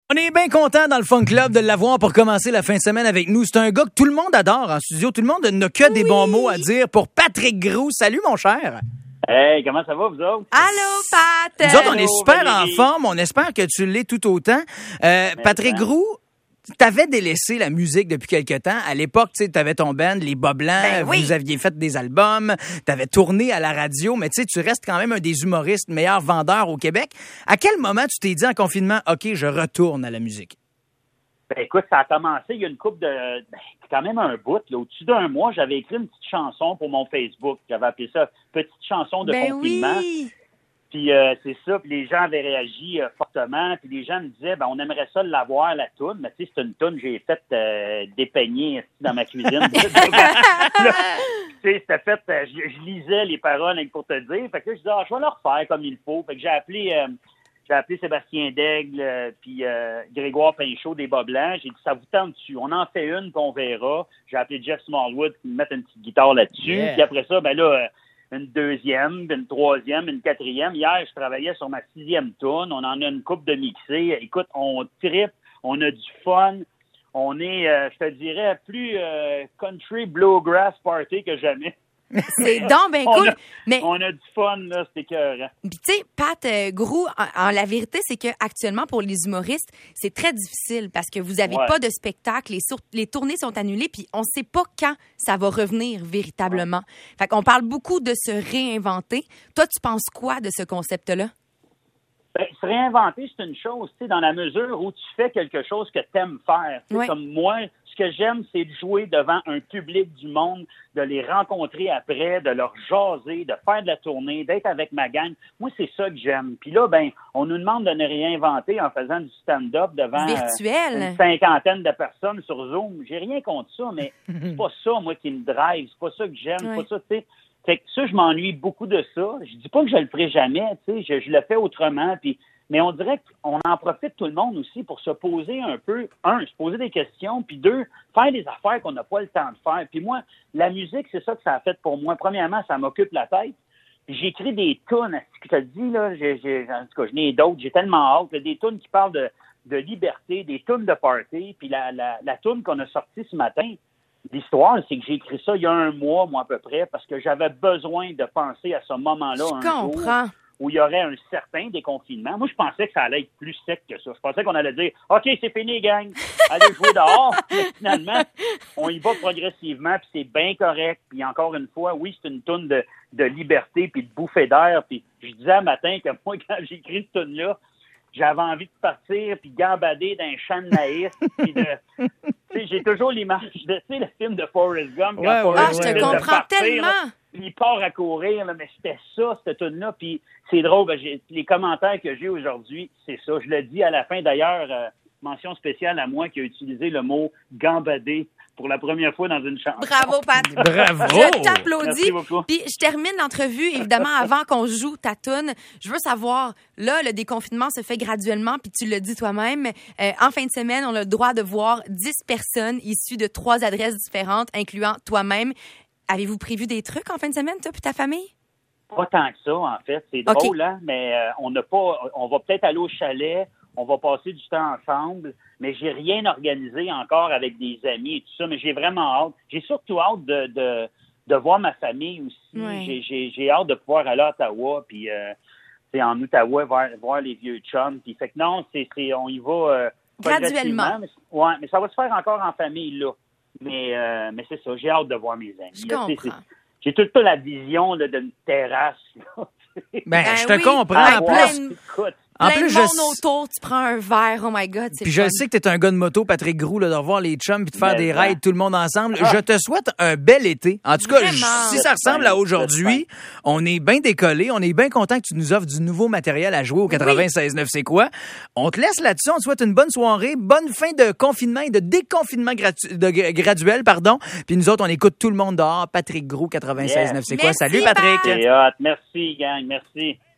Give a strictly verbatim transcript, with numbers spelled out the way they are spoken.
On est bien content dans le Fun Club de l'avoir pour commencer la fin de semaine avec nous. C'est un gars que tout le monde adore en studio. Tout le monde n'a que des oui. bons mots à dire pour Patrick Groux. Salut, mon cher. Hey, comment ça va, vous autres? Allô, Pat! Nous autres, on est Allô, super Valérie. en forme. On espère que tu l'es tout autant. Euh, Patrick bien. Groux, t'avais délaissé la musique depuis quelque temps. À l'époque, tu sais, t'avais ton band, Les Bas Blancs. Ben oui. Vous aviez fait des albums. T'avais tourné à la radio. Mais tu sais, tu restes quand même un des humoristes meilleurs vendeurs au Québec. À quel moment tu t'es dit en confinement, OK, je retourne à la musique? Ben écoute, ça a commencé il y a une couple de... Ben, quand même un bout. Là. Au-dessus d'un mois, j'avais écrit une petite chanson pour mon Facebook. J'avais appelé ça « Petite chanson de Ben confinement oui! » Puis euh, c'est ça, puis les gens avaient réagi euh, fortement, puis les gens me disaient, ben on aimerait ça l'avoir, la toune, mais tu sais, c'est une toune que j'ai faite euh, dépeigner dans ma cuisine. Là, tu sais, c'était fait, euh, je, je lisais les paroles hein, pour te dire, fait que là, je disais, ah, je vais le refaire comme il faut. Fait que j'ai appelé, euh, j'ai appelé Sébastien Daigle, euh, puis euh, Grégoire Pinchot des Bas Blancs. J'ai dit, ça vous tente dessus, on en fait une, puis on verra. J'ai appelé Jeff Smallwood qui me mette une petite guitare là-dessus, Yeah. puis après ça, ben là... Euh, une deuxième, puis une troisième, une quatrième. Hier, je travaillais sur ma sixième tourne. On en a une coupe de mixer. Écoute, on trippe, on a du fun. On est, euh, je te dirais, plus euh, country bluegrass party que jamais. C'est donc bien On cool. a- Mais, On a du fun, là, c'était écœurant. puis tu sais, Pat euh, Groux, en, en la vérité, c'est qu'actuellement, pour les humoristes, c'est très difficile parce que vous avez Ouais. pas de spectacle, les, sur- les tournées sont annulées, puis on sait pas quand ça va revenir véritablement. Fait qu'on parle beaucoup de se réinventer. Toi, tu penses quoi de ce concept-là? Ben, se réinventer, c'est une chose, tu sais, dans la mesure où tu fais quelque chose que tu aimes faire. Tu sais, Ouais. Comme moi, ce que j'aime, c'est de jouer devant un public du monde, de les rencontrer après, de leur jaser, de faire de la tournée, d'être avec ma gang. Moi, c'est ça que j'aime. Puis là, ben, on nous demande de nous réinventer en faisant du stand-up devant euh, Virtuel. une cinquantaine de personnes sur Zoom. J'ai rien contre ça, mais c'est pas ça, moi, qui me drive. C'est pas ça que j'aime. Ouais. C'est pas ça, tu sais. Fait que ça, je m'ennuie beaucoup de ça. Je dis pas que je le ferai jamais, tu sais, je, je le fais autrement, puis mais on dirait qu'on en profite tout le monde aussi pour se poser un peu, un, se poser des questions, puis deux, faire des affaires qu'on n'a pas le temps de faire. Puis moi, la musique, c'est ça que ça a fait pour moi. Premièrement, ça m'occupe la tête. Puis j'écris des tunes, à ce que je te dis, là, j'ai, j'ai, en tout cas, j'en ai d'autres, j'ai tellement hâte, là, des tunes qui parlent de, de liberté, des tunes de party, puis la, la, la tune qu'on a sortie ce matin, l'histoire, c'est que j'ai écrit ça il y a un mois, moi, à peu près, parce que j'avais besoin de penser à ce moment-là Je un jour comprends. où il y aurait un certain déconfinement. Moi, je pensais que ça allait être plus sec que ça. Je pensais qu'on allait dire « OK, c'est fini, gang, allez jouer dehors. » Mais finalement, on y va progressivement, puis c'est bien correct. Puis encore une fois, oui, c'est une toune de, de liberté puis de bouffée d'air. Puis je disais un matin que moi, quand j'ai écrit cette toune-là, j'avais envie de partir puis gambader dans un champ de maïs. Puis de, tu sais, j'ai toujours l'image de, tu sais, le film de Forrest Gump. quand Ouais, Forrest Ah, ouais, je décide te de comprends partir, là, tellement. puis il part à courir, là, mais c'était ça, cette tune-là. Puis c'est drôle, ben, j'ai, les commentaires que j'ai aujourd'hui, c'est ça. Je le dis à la fin, d'ailleurs, euh, mention spéciale à moi qui a utilisé le mot « gambader » pour la première fois dans une chanson. Bravo, Pat. Bravo! Je t'applaudis. Merci beaucoup. Puis je termine l'entrevue, évidemment, avant qu'on joue ta toune. Je veux savoir, là, le déconfinement se fait graduellement, puis tu le dis toi-même. Euh, en fin de semaine, on a le droit de voir dix personnes issues de trois adresses différentes, incluant toi-même. Avez-vous prévu des trucs en fin de semaine, toi puis ta famille? Pas tant que ça, en fait. C'est OK. drôle, hein, mais euh, on n'a pas. On va peut-être aller au chalet, on va passer du temps ensemble, mais j'ai rien organisé encore avec des amis et tout ça, mais j'ai vraiment hâte. J'ai surtout hâte de, de, de voir ma famille aussi. Ouais. J'ai, j'ai, j'ai hâte de pouvoir aller à Ottawa, puis euh, c'est en Outaouais, voir, voir les vieux chums. Puis fait que non, c'est, c'est on y va euh, Graduellement. progressivement, Mais, ouais, mais ça va se faire encore en famille, là. Mais, euh, mais c'est ça, j'ai hâte de voir mes amis. Je là. Tu sais, comprends. c'est- J'ai tout le temps la vision là, d'une terrasse. Là. Ben, Ben je te oui. comprends. Ah, En plein plus, de- Écoute, en Plein plus, de je monde autour, tu prends un verre, oh my God, c'est Puis le je fun. sais que t'es un gars de moto, Patrick Groux, là, de revoir les chums puis de faire Mais des ça. rides tout le monde ensemble. Ah. Je te souhaite un bel été. En tout cas, Vraiment. si ça ressemble à aujourd'hui, J'espère. on est bien décollé. On est bien content que tu nous offres du nouveau matériel à jouer au quatre-vingt-seize neuf. C'est quoi? On te laisse là-dessus. On te souhaite une bonne soirée, bonne fin de confinement et de déconfinement gratu- de, gra- graduel, pardon. Puis nous autres, on écoute tout le monde dehors. Patrick Groux, quatre-vingt-seize neuf. C'est quoi? Merci, Salut, Patrick. bye. c'est hot. Merci, gang. Merci.